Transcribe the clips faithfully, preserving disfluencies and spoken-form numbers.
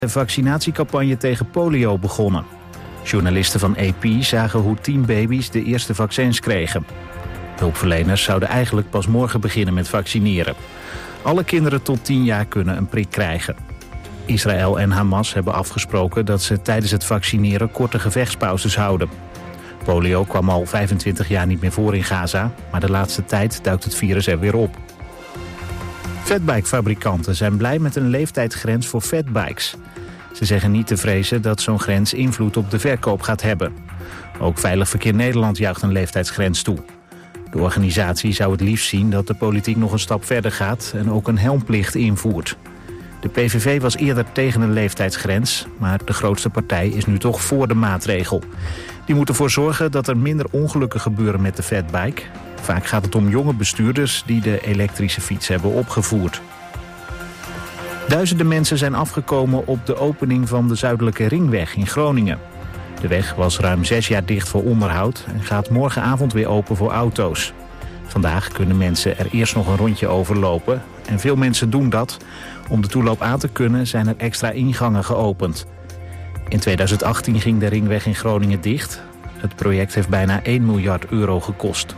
De vaccinatiecampagne tegen polio begonnen. Journalisten van A P zagen hoe tien baby's de eerste vaccins kregen. Hulpverleners zouden eigenlijk pas morgen beginnen met vaccineren. Alle kinderen tot tien jaar kunnen een prik krijgen. Israël en Hamas hebben afgesproken dat ze tijdens het vaccineren korte gevechtspauzes houden. Polio kwam al vijfentwintig jaar niet meer voor in Gaza, maar de laatste tijd duikt het virus er weer op. Fatbike-fabrikanten zijn blij met een leeftijdsgrens voor fatbikes. Ze zeggen niet te vrezen dat zo'n grens invloed op de verkoop gaat hebben. Ook Veilig Verkeer Nederland juicht een leeftijdsgrens toe. De organisatie zou het liefst zien dat de politiek nog een stap verder gaat en ook een helmplicht invoert. De P V V was eerder tegen een leeftijdsgrens, maar de grootste partij is nu toch voor de maatregel. Die moet ervoor zorgen dat er minder ongelukken gebeuren met de fatbike. Vaak gaat het om jonge bestuurders die de elektrische fiets hebben opgevoerd. Duizenden mensen zijn afgekomen op de opening van de Zuidelijke Ringweg in Groningen. De weg was ruim zes jaar dicht voor onderhoud en gaat morgenavond weer open voor auto's. Vandaag kunnen mensen er eerst nog een rondje overlopen en veel mensen doen dat. Om de toeloop aan te kunnen zijn er extra ingangen geopend. In tweeduizend achttien ging de Ringweg in Groningen dicht. Het project heeft bijna één miljard euro gekost.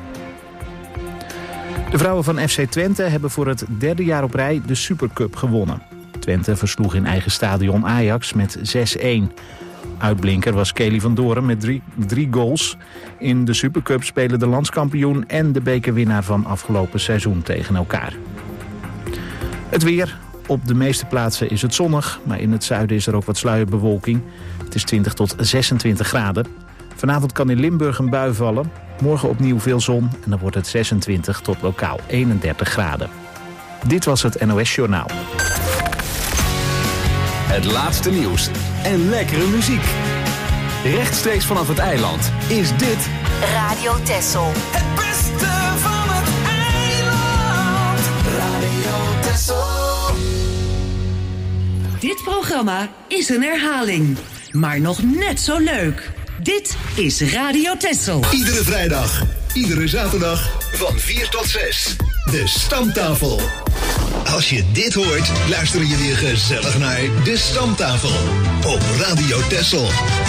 De vrouwen van F C Twente hebben voor het derde jaar op rij de Supercup gewonnen. Twente versloeg in eigen stadion Ajax met zes-een. Uitblinker was Kelly van Doren met drie, drie goals. In de Supercup spelen de landskampioen en de bekerwinnaar van afgelopen seizoen tegen elkaar. Het weer. Op de meeste plaatsen is het zonnig, maar in het zuiden is er ook wat sluierbewolking. Het is twintig tot zesentwintig graden. Vanavond kan in Limburg een bui vallen. Morgen opnieuw veel zon en dan wordt het zesentwintig tot lokaal eenendertig graden. Dit was het N O S Journaal. Het laatste nieuws en lekkere muziek. Rechtstreeks vanaf het eiland is dit Radio Texel. Het beste van het eiland. Radio Texel. Dit programma is een herhaling, maar nog net zo leuk. Dit is Radio Texel. Iedere vrijdag, iedere zaterdag van vier tot zes. De Stamtafel. Als je dit hoort, luister je weer gezellig naar De Stamtafel op Radio Texel.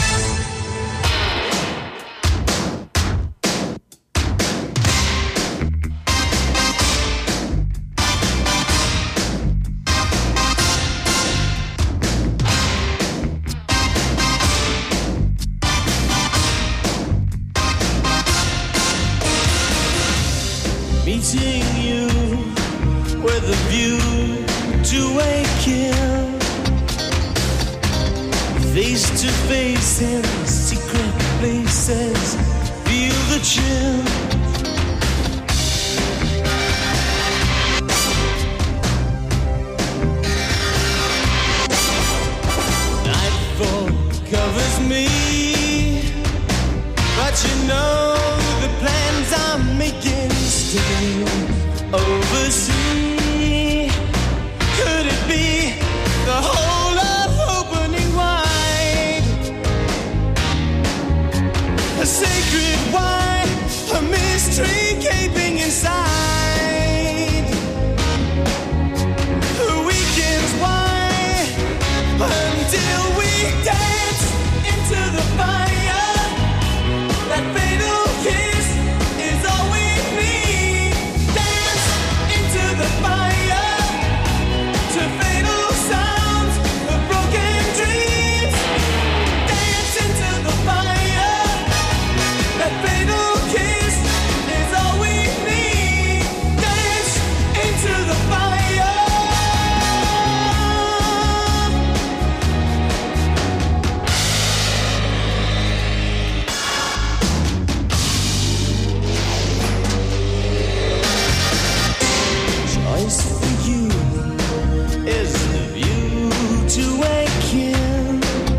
Meeting you with a view to a kill, face to face in secret places, feel the chill. Nightfall covers me, but you know the plans I'm making still oversee. Could it be the whole of opening wide? A sacred wine, a mystery gaping inside. A weekend's wine until we dance into the fire. That fatal kiss is all we need. Dance into the fire, to fatal sounds of broken dreams. Dance into the fire. That fatal kiss is all we need. Dance into the fire. Choice for you is the view to a kill.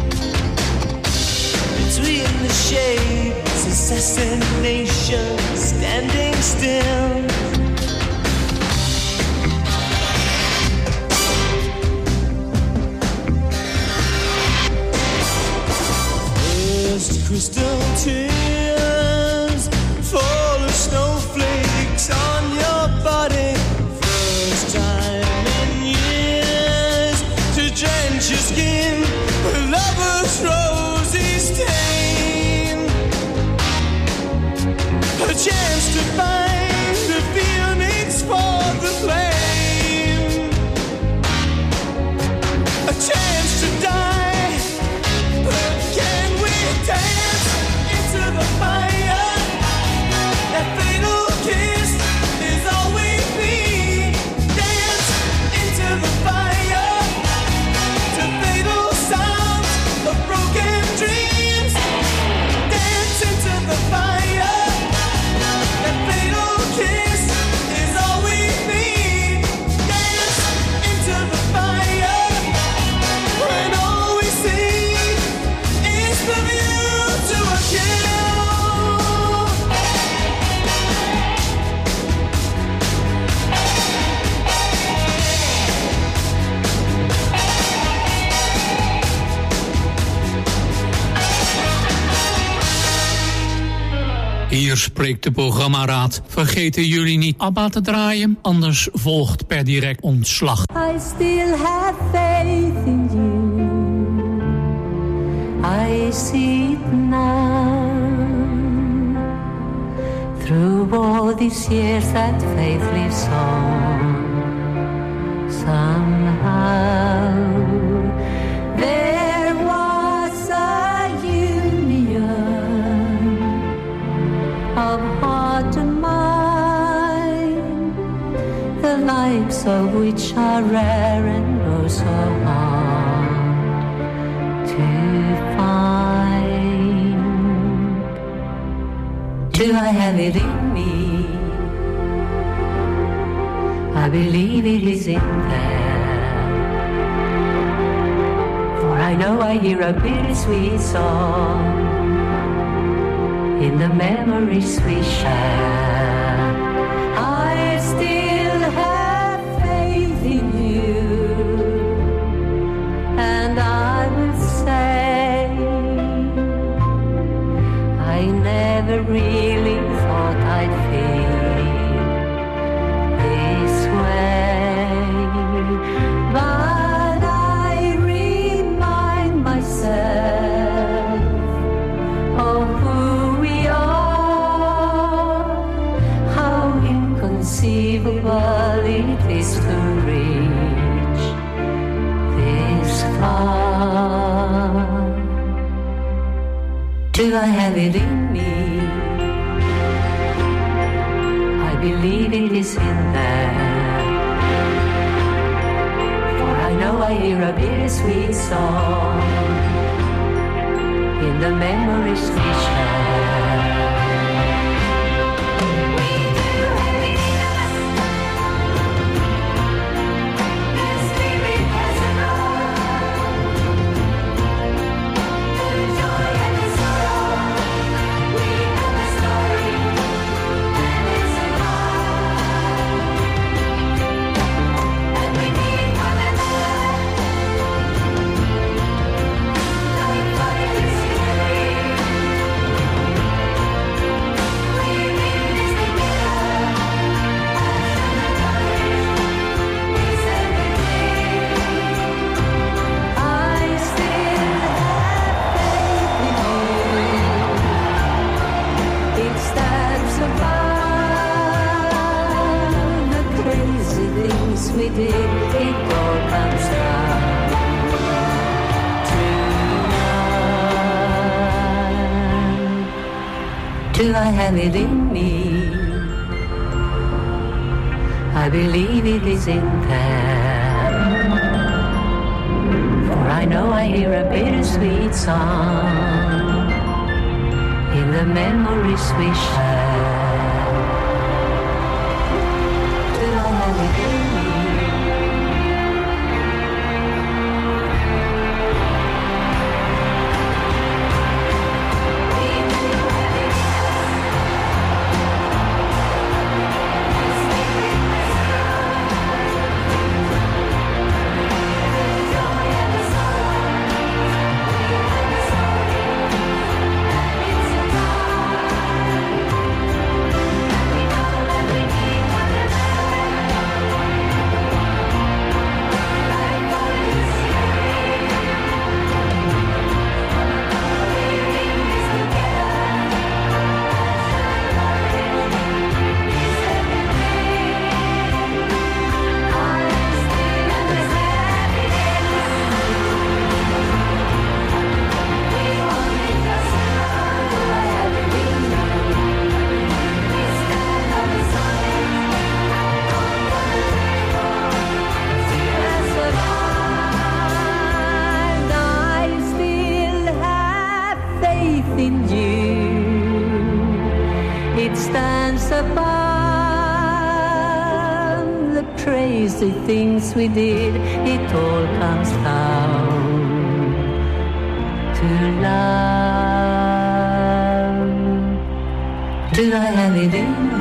Between the shades, assassination standing still. First crystal tears fall as snowflakes on your body. First time in years to drench your skin. chance to find the phoenix for the flame, a chance to die, but can we dance into the fire? That fatal kiss is all we need. Dance into the fire, to fatal sounds of broken dreams. Dance into the fire. That fatal kiss is all we need. Dance into the fire, when all we see is the view to a kill. Hier spreekt de programmaraad. Vergeten jullie niet ABBA te draaien, anders volgt per direct ontslag. I still have faith in you. I see it now. Through all these years that faith lives on. Somehow there was a union of heart and mind, the likes of which are rare and oh so hard to find. Do I have it in me? I believe it is in there, for I know I hear a bittersweet song in the memories we share. I still have faith in you, and I will say I never really thought I'd feel this way, but I remind myself of who we are, how inconceivable it is to reach this far. Do I have it in me? I believe it is in there, for I know I hear a bittersweet song in the memories we share. We do have it in us. The spirit has arrived. The joy and the sorrow. We have a story and it's alive. And we need one another. Like fire is we did, it all comes down to do I have it in me? I believe it is in there, for I know I hear a bittersweet song in the memories we share. Do I have it in me? above, the crazy things we did, it all comes down to love. Did I have it in you?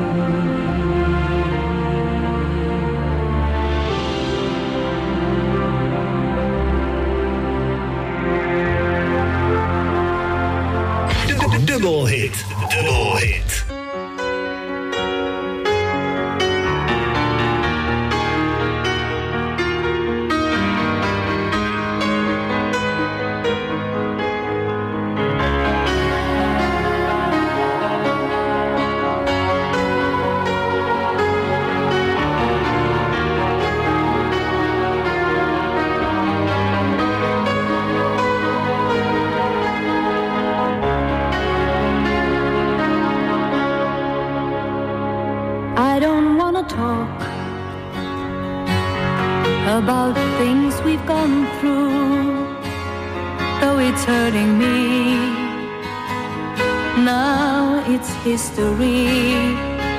Double hit, double hit. About things we've gone through, though it's hurting me. Now it's history.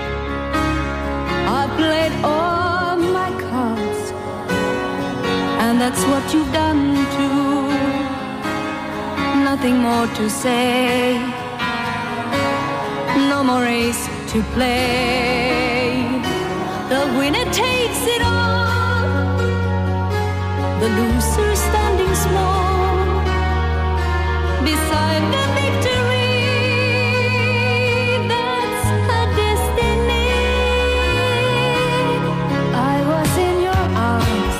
I played all my cards, and that's what you've done too. Nothing more to say, no more race to play. The winner takes it all, the loser standing small beside the victory. That's her destiny. I was in your arms,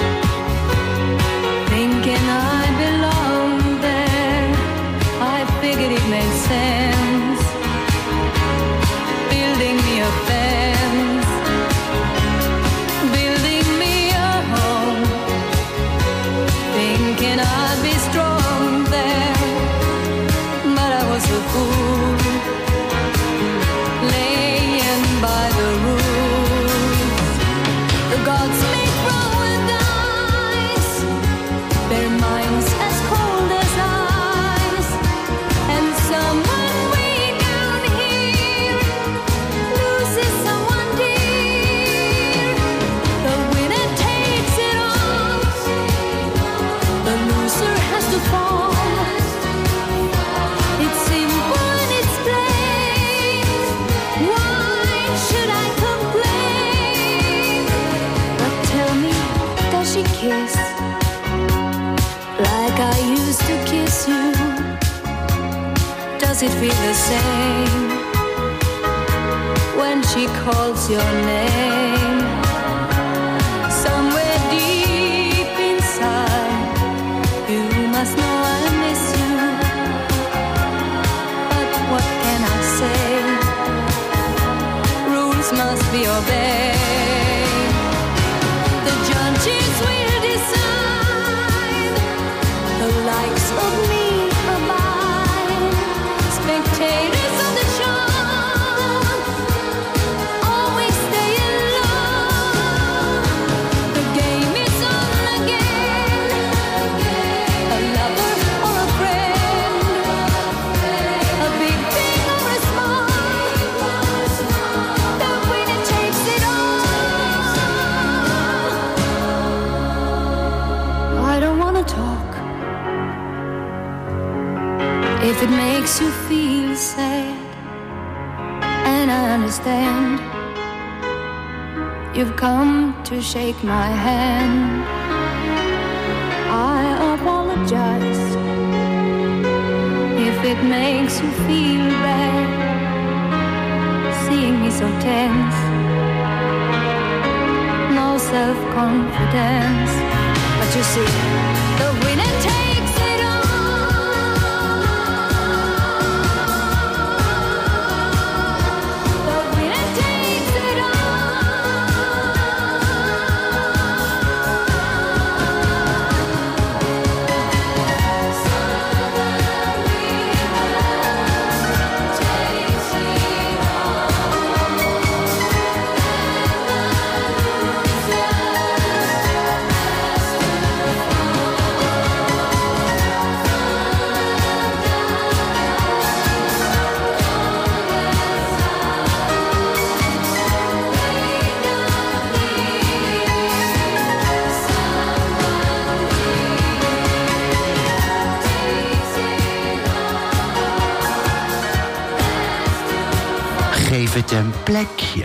thinking I belonged there. I figured it made sense, building me a fence, building me a home, thinking I'd be strong there, but I was a fool, laying by the rules. The gods may throw a dice, their minds as cold as ice, and someone way down here loses someone dear. The winner takes it all, the loser has to fall. It's simple and it's plain. Why should I complain? But tell me, does she kiss like I used to kiss you? Does it feel the same when she calls your name? Somewhere deep inside, you must know I miss you. But what can I say? Rules must be obeyed. The judges will decide, the likes of me abide. Spectators of the show always stay alone. The game is on again, a lover or a friend, a big thing or a small, the winner takes it all. I don't wanna talk if it makes you feel sad, and I understand. You've come to shake my hand. I apologize if it makes you feel bad, seeing me so tense, no self-confidence. But you see, the winner takes it all. The winner takes it all. het een plekje.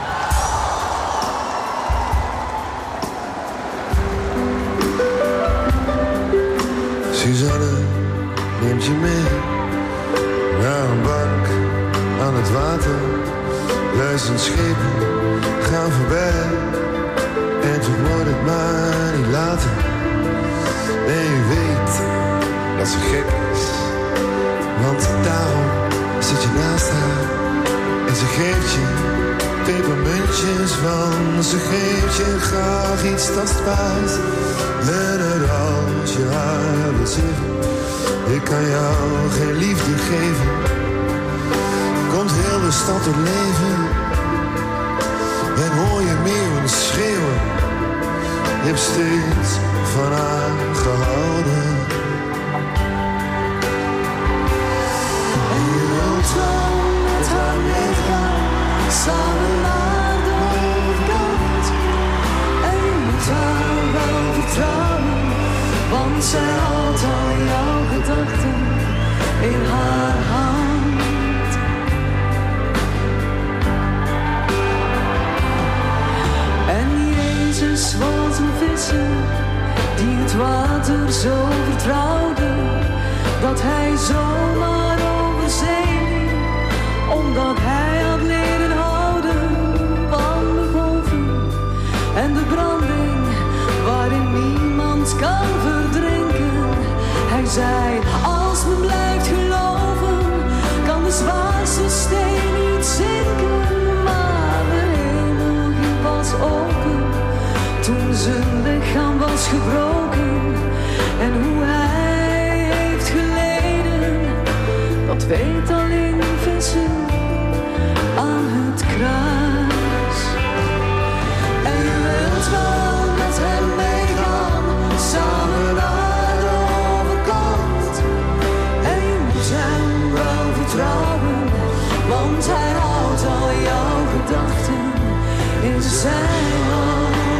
Suzanne neemt je mee naar een bank aan het water. Duizend schepen gaan voorbij en toen wordt het maar niet later. En je weet dat ze gek is, want daarom zit je naast haar. En ze geeft je pepermuntjes, want ze geeft je graag iets tastbaars. En het als je haar wilt zeggen, ik kan jou geen liefde geven, komt heel de stad tot leven. En hoor je meeuwen schreeuwen, je hebt steeds van haar gehouden. En je wilt wel met haar meegaan, samen naar de overkant. En je moet haar wel vertrouwen, want zij houdt al jouw gedachten in haar hand. En Jezus was een visser die het water zo vertrouwde, dat hij zomaar over zee liep, omdat hij had leren houden van de golven en de branding waarin niemand kan verdrinken. Hij zei, als men blijft geloven, kan de zwaarste steen niet zinken. Maar de hemel ging pas open toen zijn lichaam was gebroken. En hoe hij heeft geleden, dat weet alleen een visser aan het kruis. En je wilt wel met hem meegaan, samen naar de overkant. En je moet hem wel vertrouwen, want hij houdt al jouw gedachten in zijn hand.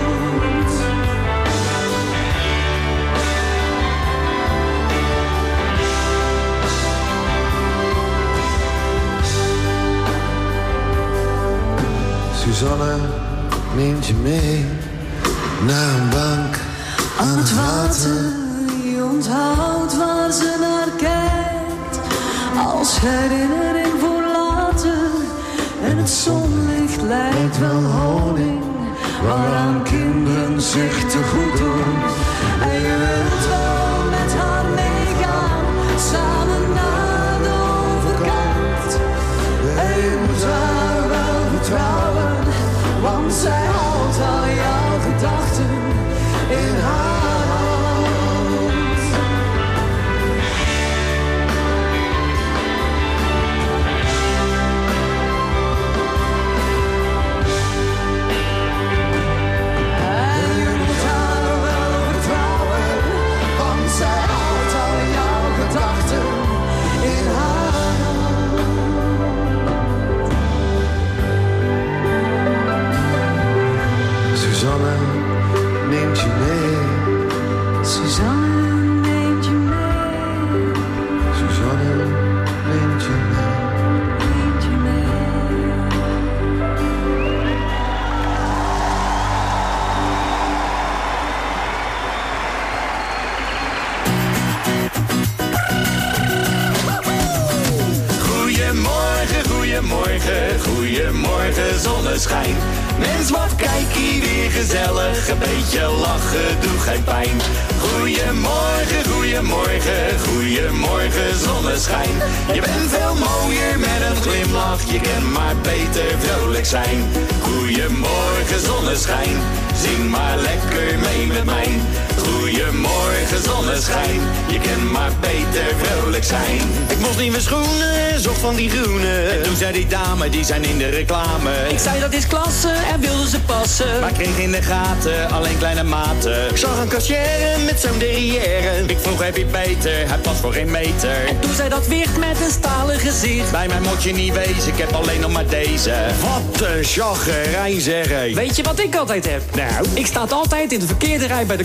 Suzanne neemt je mee naar een bank aan het water. Je onthoudt waar ze naar kijkt, als herinnering voor later. En het zonlicht lijkt wel honing, waaraan kinderen zich te goed doen. En je wilt wel met haar meegaan, samen naar de overkant. En je moet haar wel vertrouwen, want zij houdt al jouw gedachten in haar hand. En je moet haar wel vertrouwen, want zij houdt al jouw gedachten in haar hand. Suzanne neemt je mee. Suzanne neemt je mee. Suzanne neemt je mee. Neemt je mee. Goedemorgen, goedemorgen, goedemorgen zonneschijn. Mens, wat kijk hier weer gezellig, een beetje lachen doet geen pijn. Goedemorgen, goedemorgen, goedemorgen zonneschijn. Je bent veel mooier met een glimlach, je kan maar beter vrolijk zijn. Goedemorgen zonneschijn, zing maar lekker mee met mij. Goedemorgen zonneschijn, je kan maar beter vrolijk zijn. Ik mocht nieuwe schoenen, zocht van die groene. En toen zei die dame, die zijn in de reclame. Ik zei dat is klasse en wilde ze passen, maar kreeg in de gaten alleen kleine maten. Ik zag een cashier met zo'n derrière. Ik vroeg heb je beter, hij past voor geen meter. En toen zei dat wicht met een stalen gezicht. Bij mij moet je niet wezen, ik heb alleen nog maar deze. Wat een chaggerijn zeg hé. Weet je wat ik altijd heb? Nou? Ik sta altijd in de verkeerde rij bij de kassa.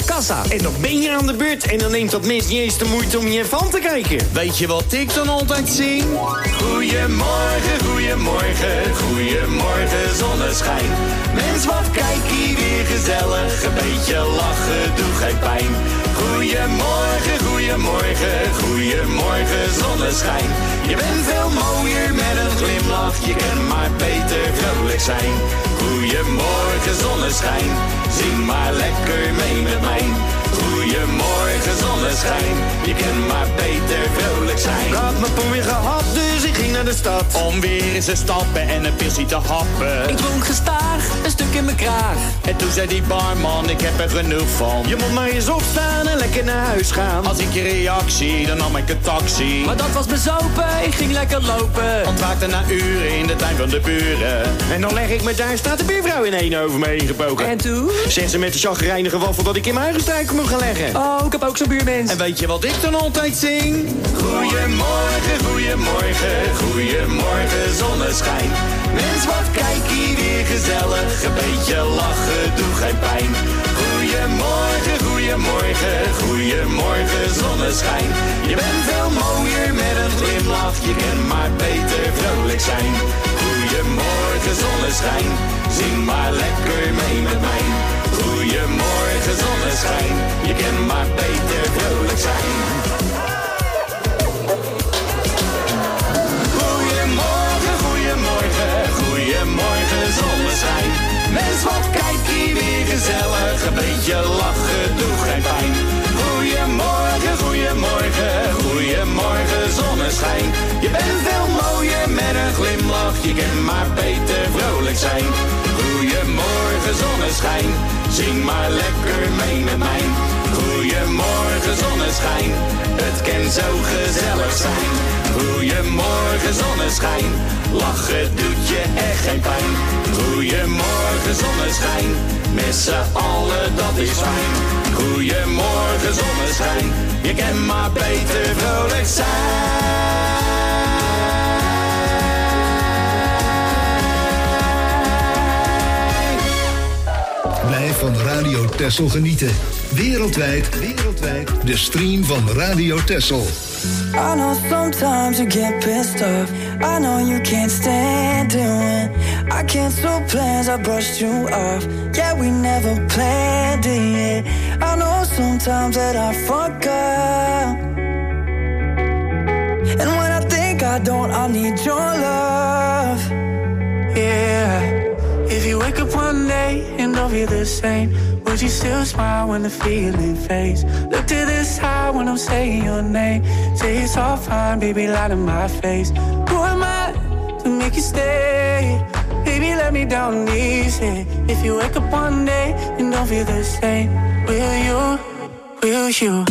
En dan ben je aan de beurt en dan neemt dat mens niet eens de moeite om je van te kijken. Weet je wat ik dan altijd zing? Goeiemorgen, goeiemorgen, goeiemorgen zonneschijn. Mens, wat kijk hier weer gezellig, een beetje lachen doet geen pijn. Goeiemorgen, goeiemorgen, goeiemorgen zonneschijn. Je bent veel mooier met een glimlach, je kan maar beter vrolijk zijn. Goeiemorgen zonneschijn, zing maar lekker mee met mij. Goeiemorgen zonneschijn, je kan maar beter vrolijk zijn. Ik had mijn poen weer gehad, dus ik ging naar de stad. Om weer eens te stappen en een pilsie te happen. Ik dronk gestaag, een stuk in mijn kraag. En toen zei die barman, ik heb er genoeg van. Je moet maar eens opstaan en lekker naar huis gaan. Als ik je reactie, dan nam ik een taxi. Maar dat was bezopen, ik ging lekker lopen. Ontwaakte na uren in de tuin van de buren. En dan leg ik me daar, staat de buurvrouw in één over me heen gebogen. En toen? Zegt ze met de chagrijnige waffel dat ik in mijn eigen struiken moet gaan leggen. Oh, ik heb ook zo'n buurmens. En weet je wat ik dan altijd zing? Goeiemorgen, goeiemorgen, goeiemorgen zonneschijn. Mens, wat kijk hier weer gezellig, een beetje lachen doet geen pijn. Goeiemorgen, goeiemorgen, goeiemorgen zonneschijn. Je bent veel mooier met een glimlach, je kan maar beter vrolijk zijn. Goeiemorgen zonneschijn, zing maar lekker mee met mij. Goeiemorgen zonneschijn, je kan maar beter vrolijk zijn. Goeiemorgen, goeiemorgen, goeiemorgen zonneschijn. Mens, wat kijk hier weer gezellig, een beetje lachen doet geen pijn. Goeiemorgen, goeiemorgen, goeiemorgen zonneschijn. Je bent veel mooier met een glimlach, je kan maar beter vrolijk zijn. Goeiemorgen zonneschijn, zing maar lekker mee met mij. Goeiemorgen zonneschijn, het kan zo gezellig zijn. Goeiemorgen zonneschijn, lachen doet je echt geen pijn. Goeiemorgen zonneschijn, met z'n allen dat is fijn. Goeiemorgen zonneschijn, je kan maar beter vrolijk zijn. Blijf van Radio Texel genieten. Wereldwijd, wereldwijd. De stream van Radio Texel. I know sometimes you get pissed off. I know you can't stand doing. I cancel plans, I brushed you off. Yeah, we never planned it. I know sometimes that I fuck up. And when I think I don't, I need your love. Yeah. If you wake up one day and don't feel the same, would you still smile when the feeling fades? Look to the side when I'm saying your name. Say it's all fine, baby, lie to my face. Who am I to make you stay? Baby, let me down easy. If you wake up one day and don't feel the same, will you, will you?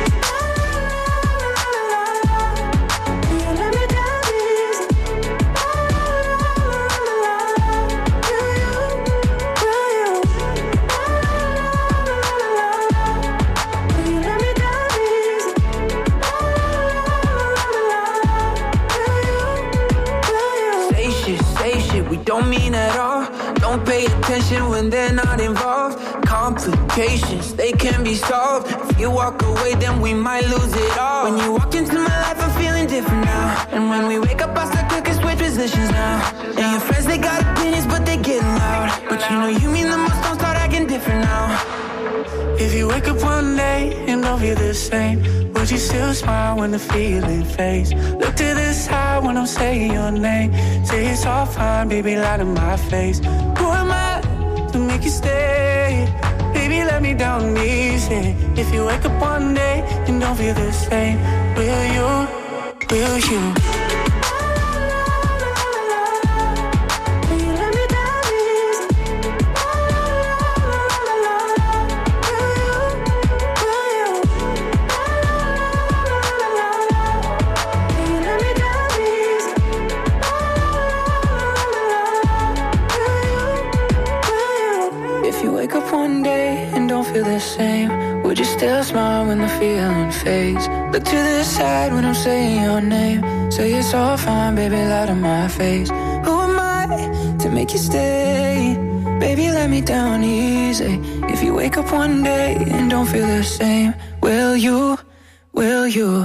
Don't mean at all. Don't pay attention when they're not involved. Complications, they can be solved. If you walk away, then we might lose it all. When you walk into my life, I'm feeling different now. And when we wake up, I start cooking, switch positions now. And your friends, they got opinions, but they getting loud. But you know you mean the most, don't start acting different now. If you wake up one day and don't feel the same, would you still smile when the feeling fades? Look to the side when I'm saying your name. Say it's all fine, baby, lie to my face. Who am I to make you stay? Baby, let me down easy. If you wake up one day and don't feel the same, will you, will you? The same. Would you still smile when the feeling fades? Look to the side when I'm saying your name. Say it's all fine, baby, lie to my face. Who am I to make you stay? Baby, let me down easy. If you wake up one day and don't feel the same, will you, will you?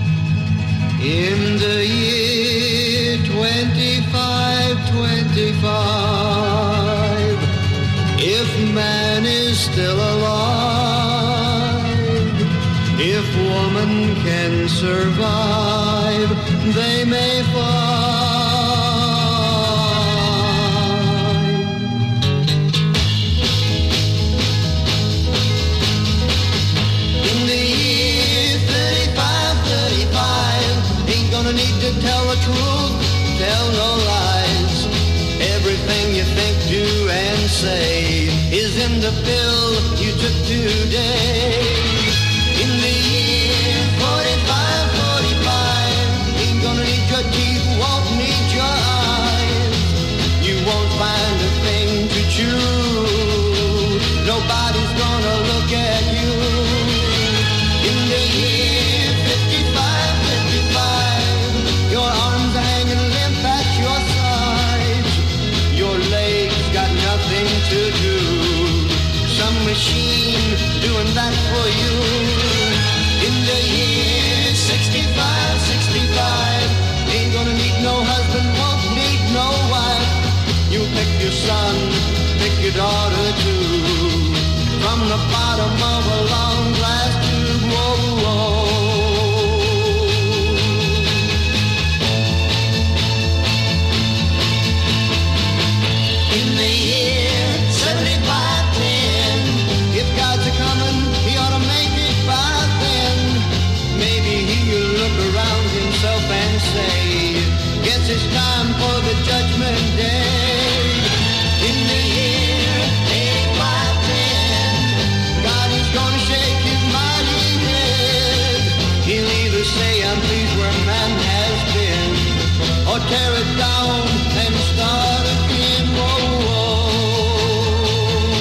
In the year twenty-five twenty-five, if man is still alive, if woman can survive, they may find. In the year thirty-five thirty-five, ain't gonna need to tell the truth, tell no lies. Everything you think, do, and say is in the pill you took today. In the year forty-five forty-five, ain't gonna need your teeth, won't need your eyes. You won't find a thing to chew, nobody's gonna look at you. In the year fifty-five fifty-five, your arms are hanging limp at your sides. Your legs got nothing to do, some machine doing that for you. In the year sixty-five sixty-five, ain't gonna need no husband, won't need no wife. You pick your son, pick your daughter too, from the bottom of a long glass tube. Whoa, whoa. In the year seventy-five ten, if God's a-coming, he ought to make it by then. Maybe he'll look around himself and say, guess it's time for the judgment day. In the year eighty-five ten, God is gonna shake his mighty head. He'll either say, I'm pleased where man has been, or tear it down and start again. Whoa, whoa.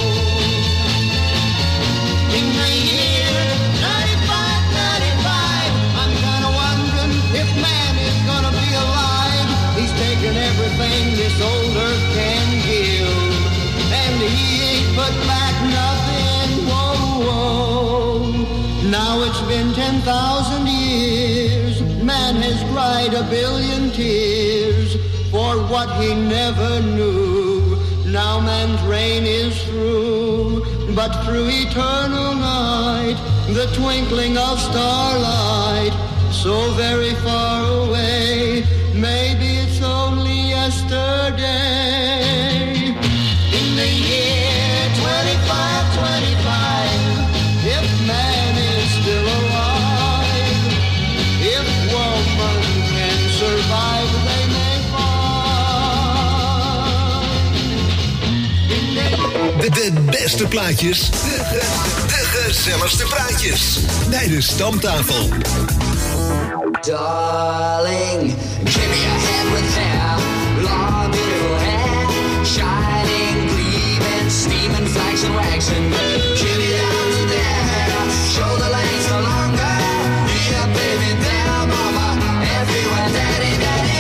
In the year ninety-five ninety-five, I'm kinda wondering if man is gonna be alive. He's taken everything this old earth can give, and he ain't put back nothing. Whoa, whoa. Now it's been ten thousand years, man has cried a billion tears for what he never knew. Now man's reign is through, but through eternal night, the twinkling of starlight, so very far away, maybe it's only yesterday. In the year twenty-five twenty-five, if man is still alive, if woman can survive, they may find. De, de beste plaatjes, de, de, de gezelligste praatjes bij de Stamtafel. Darling, give me a hand with hair, long beautiful hair, shining, gleaming, steaming, flags and rags, and give me down to there, shoulder lengths no longer, here baby, there mama, everywhere daddy, daddy,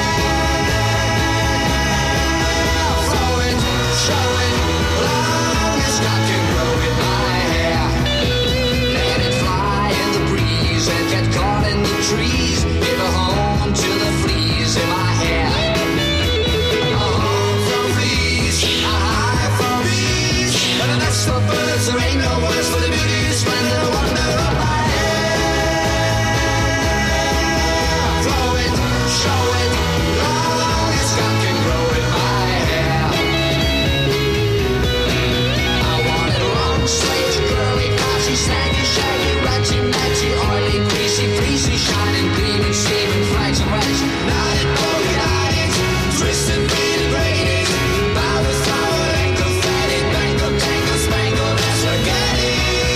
hair, flowing, showing, long as God can grow in my hair, let it fly in the breeze and get caught in the trees, give a home to the fleas in my hair. A home from fleas, a high from bees, but a nest of birds, there ain't no words for the beauty, splendor, wonder of my hair. Flow it, show it, long as God can grow in my hair. I want it long, straight, curly, glossy, snaggy, shaggy, ratchy, matchy, oily, greasy, fleecy, shining, gleaming, steaming, flags and rags, knotted, polka eyes, twisted, beaded, braided, bow the flower, ankle, fatty, bangle, tangle, spangled, and spaghetti.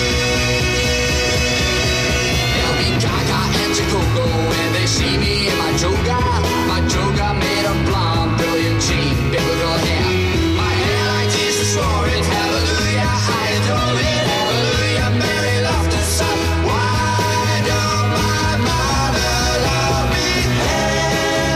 They'll be gaga and Chicogo when they see me in my toga, my toga made of blonde, brilliant jean, biblical hair. My hair like Jesus wore it, hallelujah, I adore it, hallelujah, Mary loved the sun. Why don't my mother love me? Hair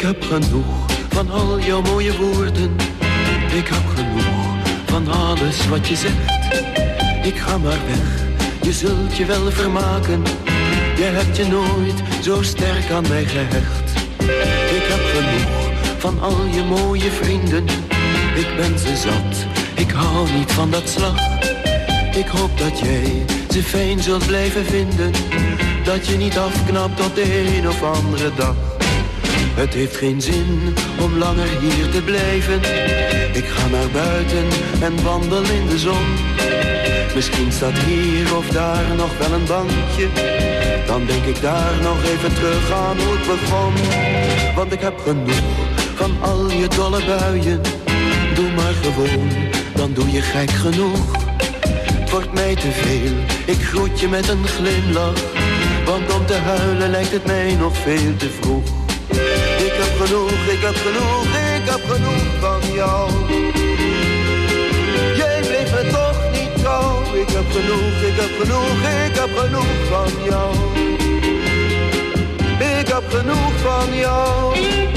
heb genoeg van al jouw mooie woorden. Ik heb genoeg van alles wat je zegt. Ik ga maar weg, je zult je wel vermaken. Je hebt je nooit zo sterk aan mij gehecht. Ik heb genoeg van al je mooie vrienden. Ik ben ze zat, ik hou niet van dat slag. Ik hoop dat jij ze fijn zult blijven vinden. Dat je niet afknapt op de een of andere dag. Het heeft geen zin om langer hier te blijven. Ik ga naar buiten en wandel in de zon. Misschien staat hier of daar nog wel een bankje. Dan denk ik daar nog even terug aan hoe het begon. Want ik heb genoeg van al je dolle buien. Doe maar gewoon, dan doe je gek genoeg. Het wordt mij te veel, ik groet je met een glimlach. Want om te huilen lijkt het mij nog veel te vroeg. Ik heb genoeg, ik heb genoeg, ik heb genoeg van jou. Jij bleef me toch niet trouw. Ik heb genoeg, ik heb genoeg, ik heb genoeg van jou. Ik heb genoeg van jou.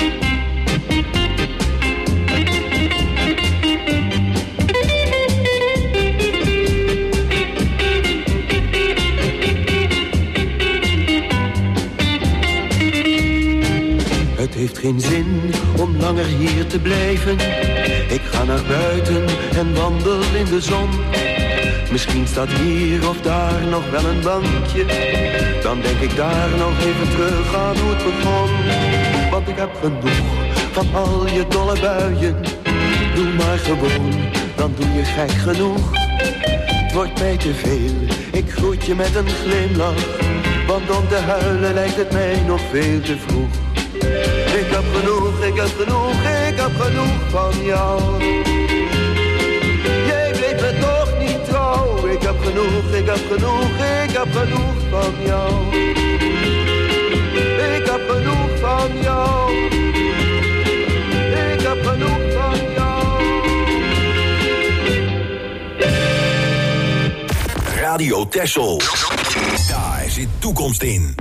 Het heeft geen zin om langer hier te blijven. Ik ga naar buiten en wandel in de zon. Misschien staat hier of daar nog wel een bankje. Dan denk ik daar nog even terug aan hoe het begon. Want ik heb genoeg van al je dolle buien. Doe maar gewoon, dan doe je gek genoeg. Het wordt mij te veel, ik groet je met een glimlach. Want om te huilen lijkt het mij nog veel te vroeg. Ik heb genoeg, ik heb genoeg, ik heb genoeg van jou. Jij bleef me toch niet trouw. Ik heb genoeg, ik heb genoeg, ik heb genoeg van jou. Ik heb genoeg van jou. Ik heb genoeg van jou. Radio Texel. Daar zit toekomst in.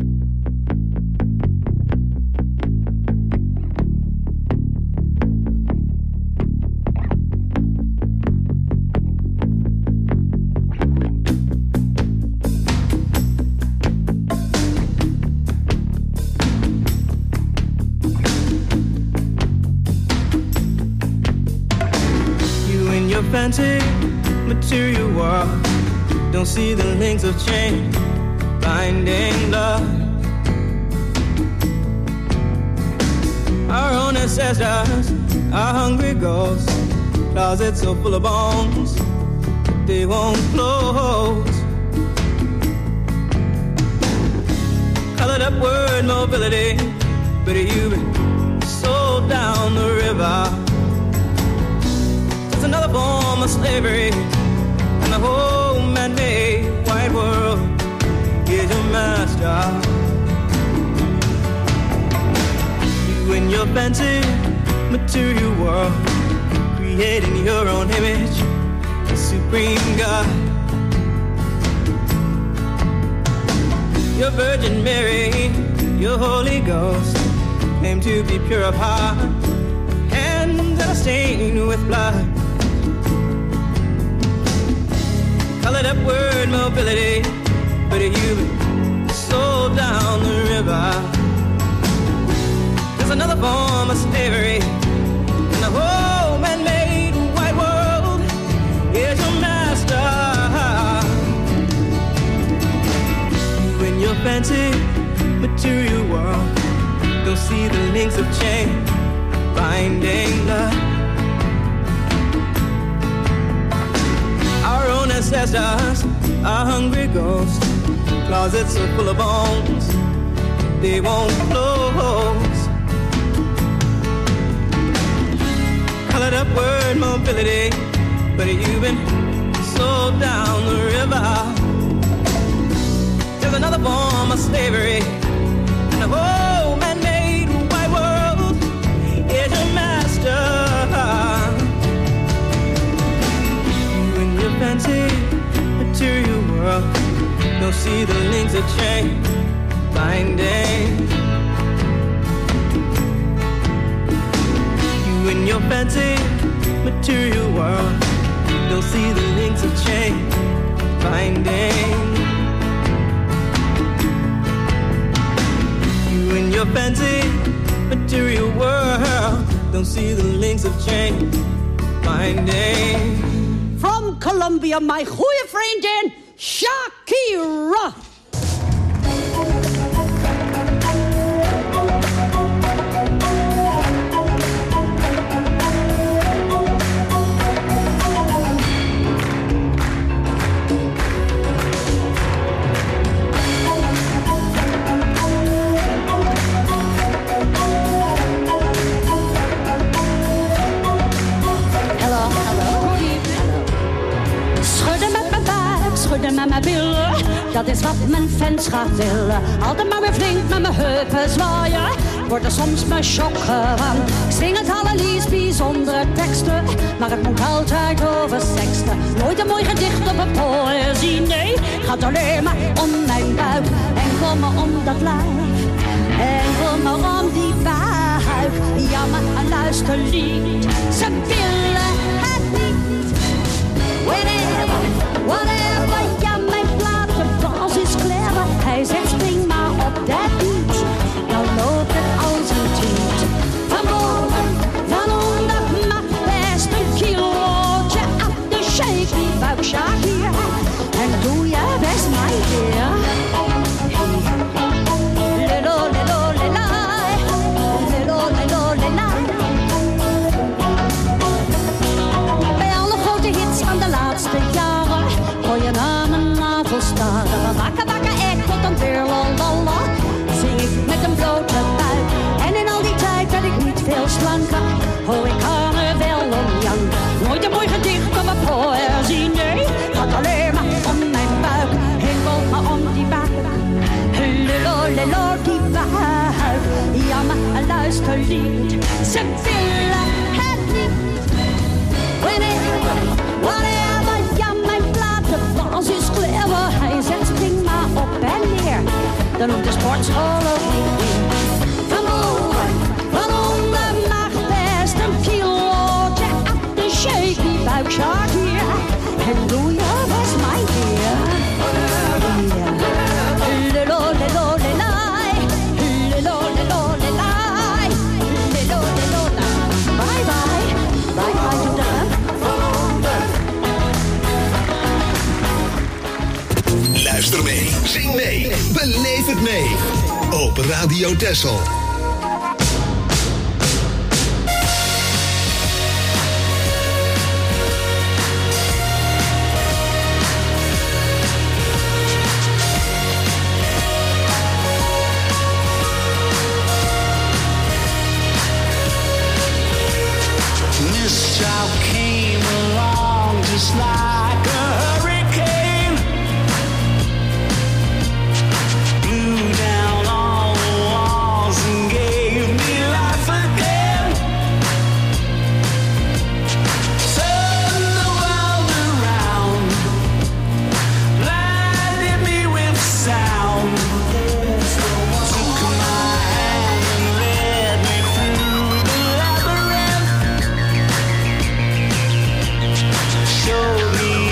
Fancy material world, don't see the links of change binding love. Our own ancestors, our hungry ghosts, closets so full of bones they won't close. Colored up word mobility, but you've been sold down the river. It's another form of slavery, and the whole man-made white world is your master. You and your fancy material world, creating your own image, the supreme God. Your Virgin Mary, your Holy Ghost, claim to be pure of heart, hands that are stained with blood. Colored up word mobility, but you've sold down the river. There's another form of slavery, and the whole man-made white world is your master. You and your fancy material world don't see the links of change binding love. Our own ancestors, our hungry ghosts, closets so full of bones they won't close. Colored up word mobility, but you've been sold down the river. There's another form of slavery, and the whole man-made white world is your master. You and your fancy material world don't see the links of change binding. your fancy material world, don't see the links of change finding. You in your fancy material world, don't see the links of change finding. From Colombia, my goeie vriendin Shakira. Schudden met mijn billen, dat is wat mijn fans graag willen. Altijd maar weer flink met mijn heupen zwaaien, wordt er soms mijn shock van. Ik zing het allerliefst bijzondere teksten, maar het moet altijd over seksten. Nooit een mooi gedicht op een poëzie, nee, gaat alleen maar om mijn buik. Enkel maar om dat lijf, enkel maar om die buik. Ja, maar luister lied, ze willen het niet. Whenever, whatever, ja, mijn platenbas is clever. Hij zegt spring maar op dat beat, dan loopt het als een tweet. Van boven, van onder, maar best een kilootje af de shake die buik Shakira. En doe je best mijn keer. Lilo, lilo, lilai, lilo, lilo, lilai. Bij alle grote hits van de laatste jaren gooi je naam een navelstaren. Van wakker, wakker, echt tot een weerlalala, zing ik met een blote buik. En in al die tijd ben ik niet veel slanker, hoor ik aan er wel om janken. Nooit een mooi gedicht op een poëzie, nee, gaat alleen maar om mijn buik. Enkel maar om die buik. Lilo, lilo, die buik. Ja, maar luister lied, ze willen het niet. Whenever, whatever, ja, mijn platenbas is clever. Hij zet spring maar op en neer, dan hoeft de sportschool ook niet meer. Van boven, van onder, mag best een kilootje af de shake die buik Shakira. En doe je best mijn keer. Lilo, lilo, lilai, lilo, lilo, lilai, lilo, lilo, bye bye, bye bye to them. Luister mee, zing mee, beleef het mee. Op Radio Texel. This child came along just like a hurricane, blew down all the walls and gave me life again. Turned the world around, blinded me with sound. Took my hand and led me through the labyrinth. Showed me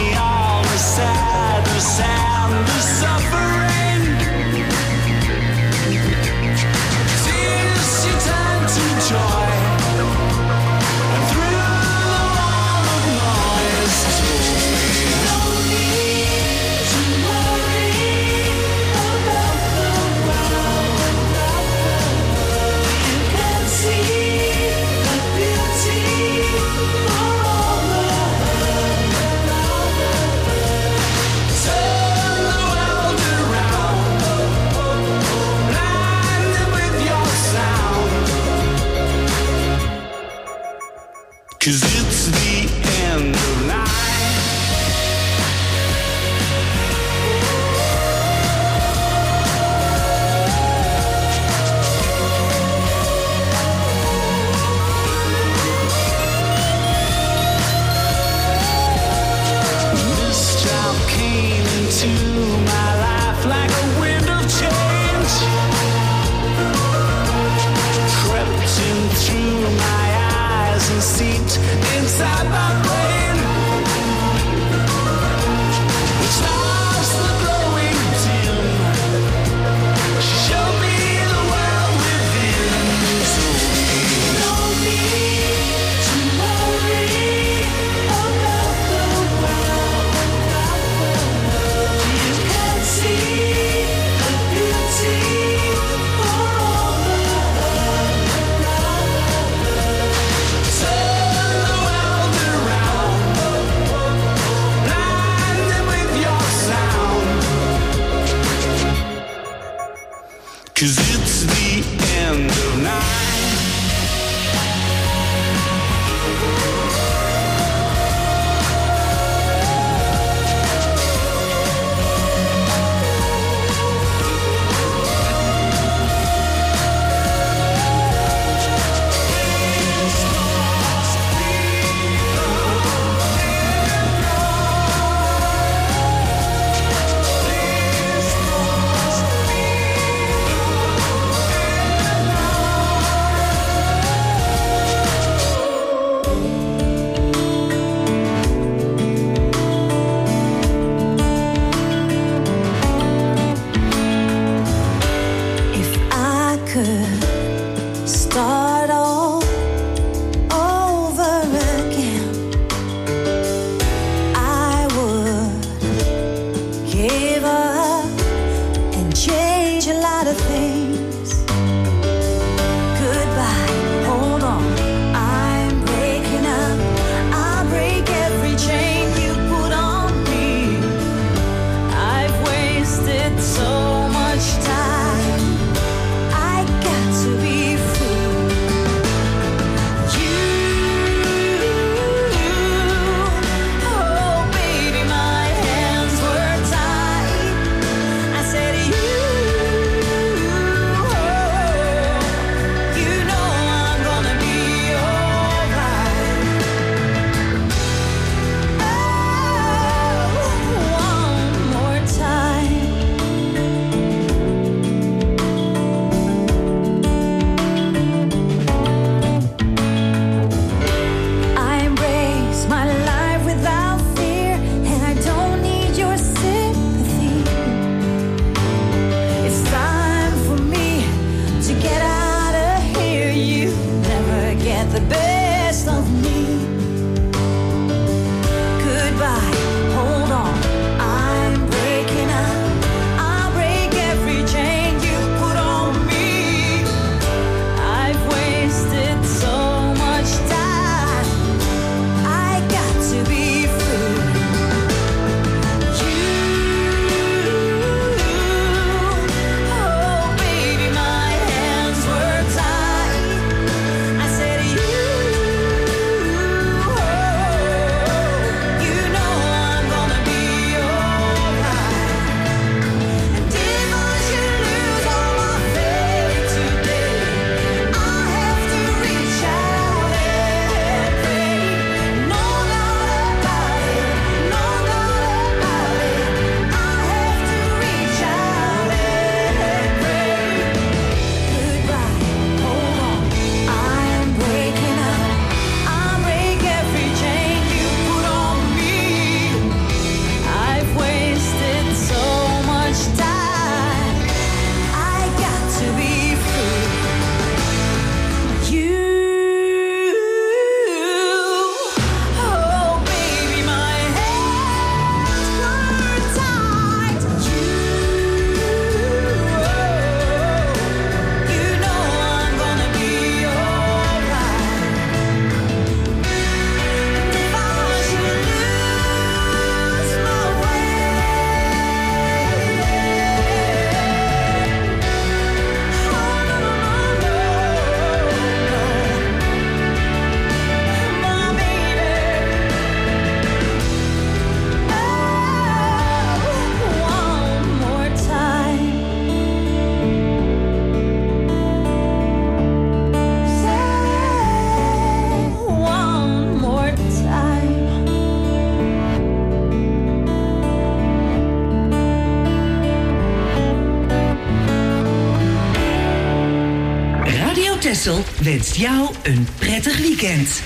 Texel wenst jou een prettig weekend.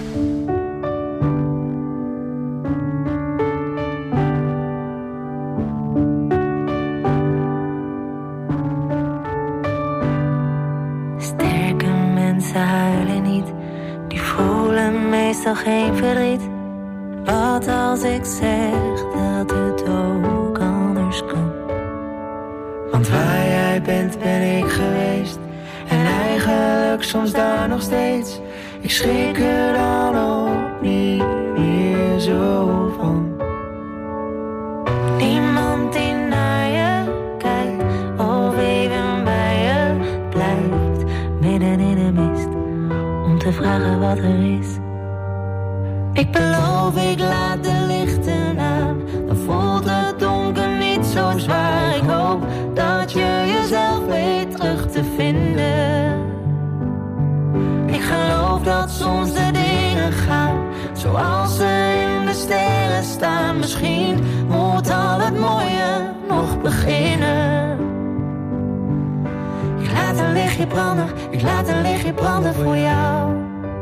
Sterke mensen huilen niet, die voelen meestal geen verdriet. Wat als ik zeg dat het ook anders kan? Want waar jij bent ben ik geweest, en eigenlijk soms daar nog steeds. Ik schrik er dan ook niet meer zo van. Niemand die naar je kijkt of even bij je blijft, midden in de mist, om te vragen wat er is. Ik beloof, ik laat de lichten aan, dan voelt het donker niet zo zwaar. Ik hoop dat je jezelf weet terug te vinden. Ik geloof dat soms de dingen gaan zoals ze in de sterren staan. Misschien moet al het mooie nog beginnen. Ik laat een lichtje branden, ik laat een lichtje branden voor jou.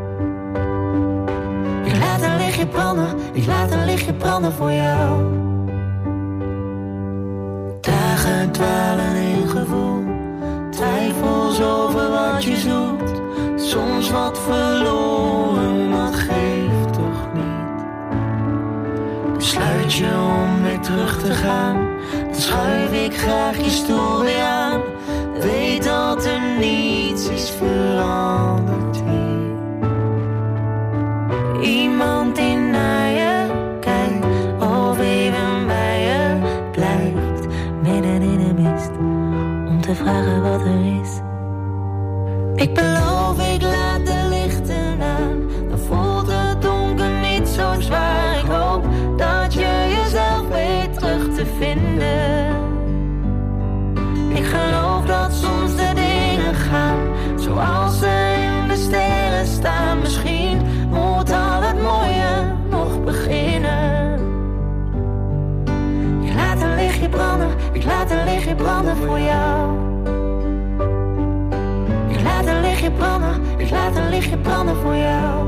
Ik laat een lichtje branden, ik laat een lichtje branden voor jou. Dagen dwalen in gevoel, twijfels over wat je zoekt. Soms wat verloren, maar geeft toch niet. Besluit je om weer terug te gaan, dan schuif ik graag je stoel weer aan. Weet dat er niets is veranderd hier. Iemand die naar je kijkt of even bij je blijft, midden in de mist, om te vragen wat er is. Ik beloof, ik laat de lichten aan, dan voelt het donker niet zo zwaar. Ik hoop dat je jezelf weet terug te vinden. Ik geloof dat soms de dingen gaan zoals ze in de sterren staan. Misschien moet al het mooie nog beginnen. Ik laat een lichtje branden, ik laat een lichtje branden voor jou. Ik laat een lichtje branden, ik laat een lichtje branden voor jou.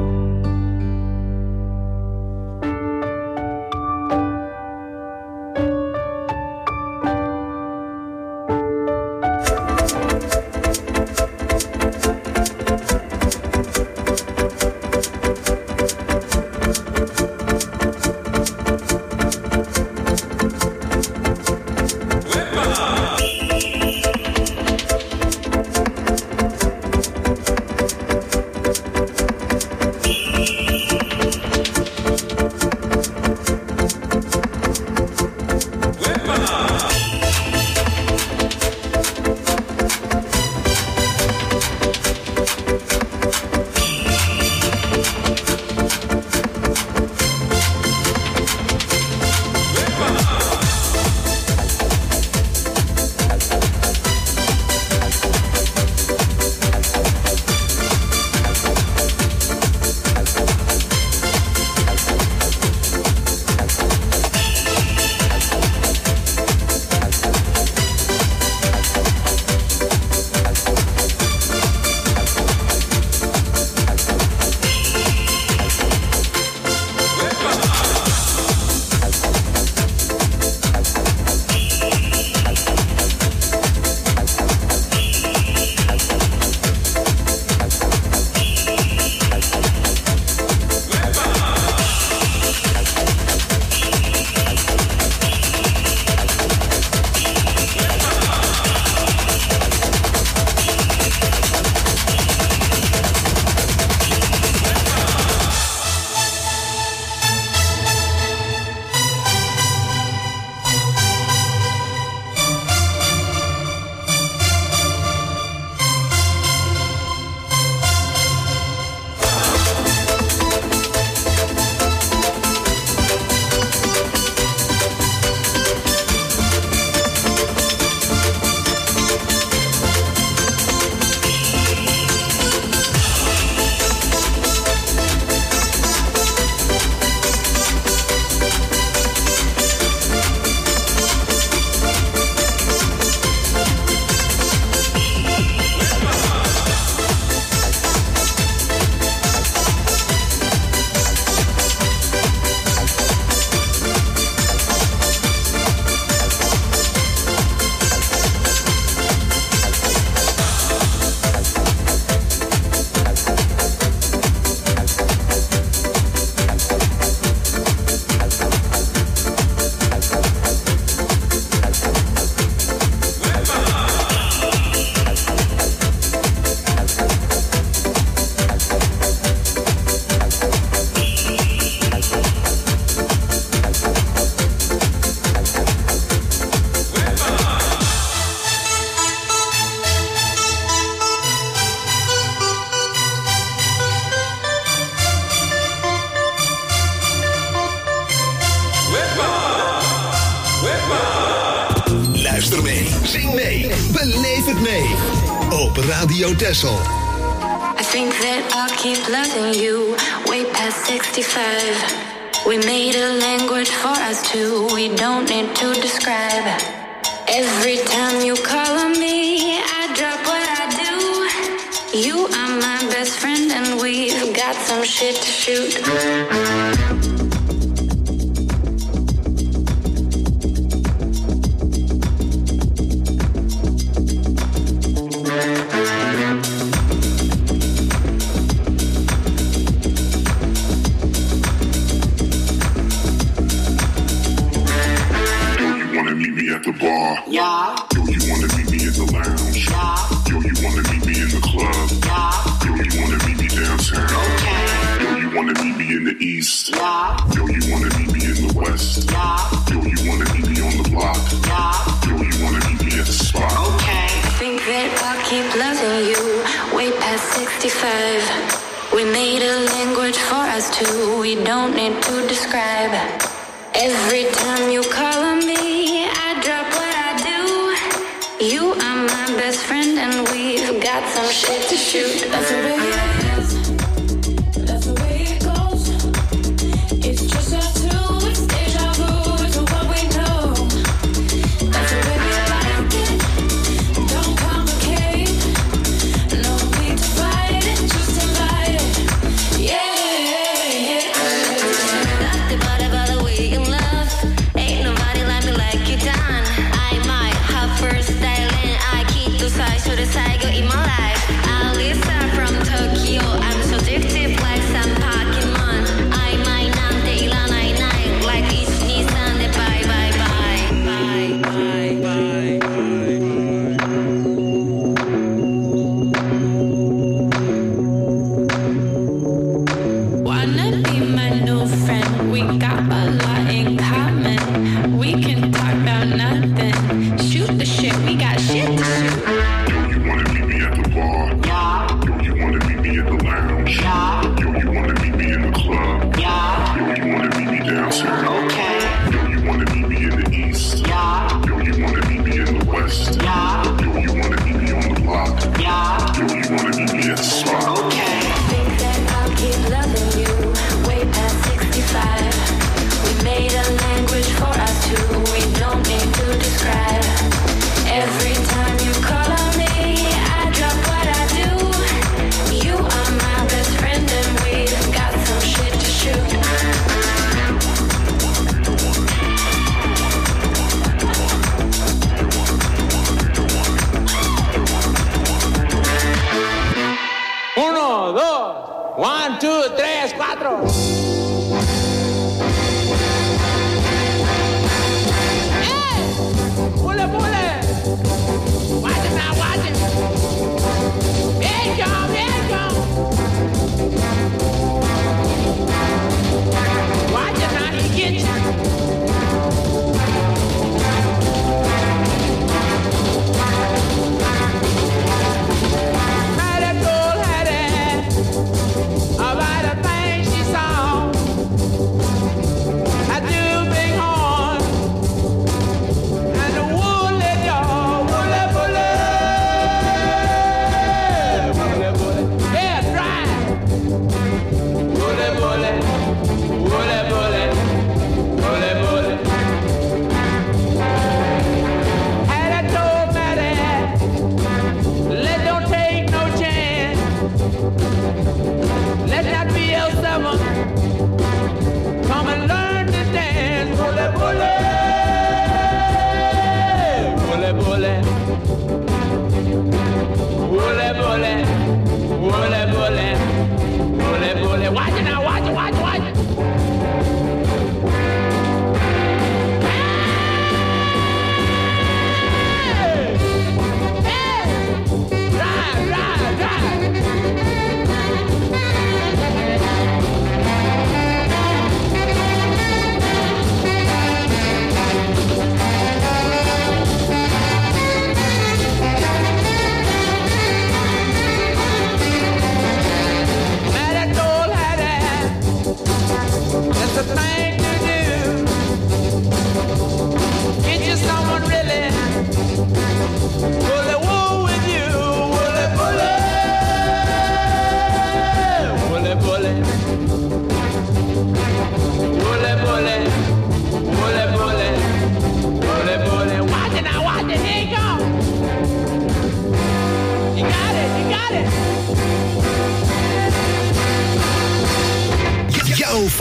Zing mee, beleef het mee. Op Radio Texel. I think that I'll keep loving you way past sixty-five. We made a language for us two, we don't need to describe. Every time you call on me, I drop what I do. You are my best friend and we've got some shit to shoot. Yeah. Yo, you wanna meet me in the lounge? Yeah. Yo, you wanna meet me in the club? Yeah. Yo, you wanna meet me downtown? Okay. Yo, you wanna meet me in the east? Yeah. Yo, you wanna meet me in the west? Yeah. Yo, you wanna meet me on the block? Yeah. Yo, you wanna meet me at the spot? Okay. I think that I'll keep loving you way past sixty-five. We made a language for us two, we don't need to describe. Every time you call on me, I drop what I do. You are my best friend and we've got some shit to shoot. That's the way it is. That's the way it goes. It's just us two. It's deja vu to what we know. That's the way we like it. Don't complicate. No need to fight it. Just invite it. Yeah. Nothing but about the way you love. Ain't nobody like me like you done. I might have first style and I keep the size to the side in my life. Alisa from Tokyo, I'm so addictive like some Pokemon. I might not day la night night like each Nissan. Bye bye bye bye bye bye bye. Wanna be my new friend? We got a lot in common. We can talk about nothing. Shoot the shit, we got shit to shoot. Yo, you wanna meet me at the bar? Yeah. Yo, you wanna meet me at the lounge? Yeah. Yo, you wanna meet me in the club? Yeah. Yo, you wanna meet me downtown? Okay. Yo, you wanna meet me in the east? Yeah. Yo, you wanna meet me in the west? Yeah. Yo, you wanna meet me on the block? Yeah. Yo, you wanna meet me at the spot? Okay. I think that I'll keep loving you way past sixty-five. We made a language for us two, we don't need to describe. Every time you call on me, I drop what I do. You are my best friend and we've got some shit to shoot. Uno, dos, one, two, tres, cuatro. Hey! Pule, pule! Watch it now, watch it! Bien, John, bien, John! Watch it now, he gets you! About the thing she saw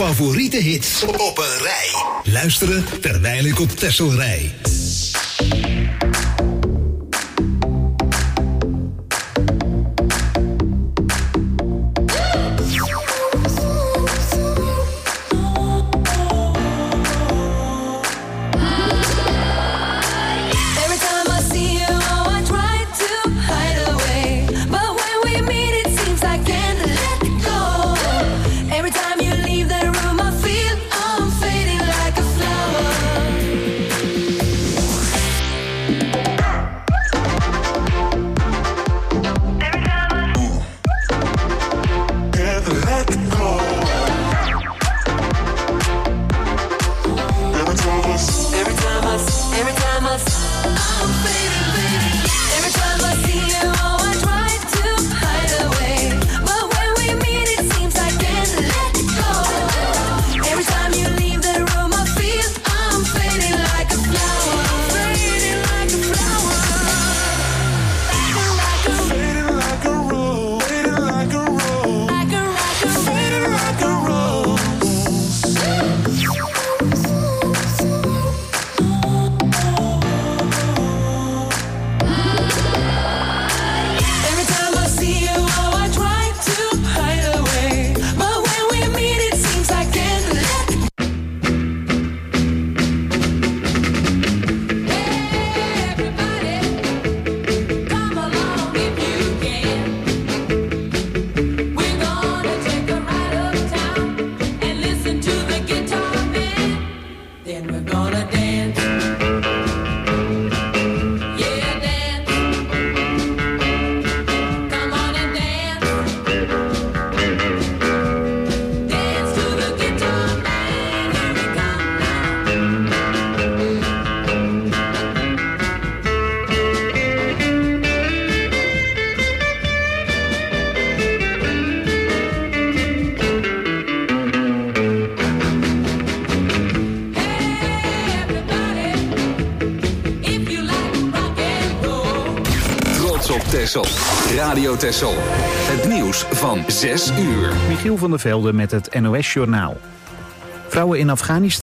favoriete hits op een rij. Luisteren terwijl ik op Texel rij. Radio Texel. Het nieuws van zes uur. Michiel van der Velde met het N O S-journaal. Vrouwen in Afghanistan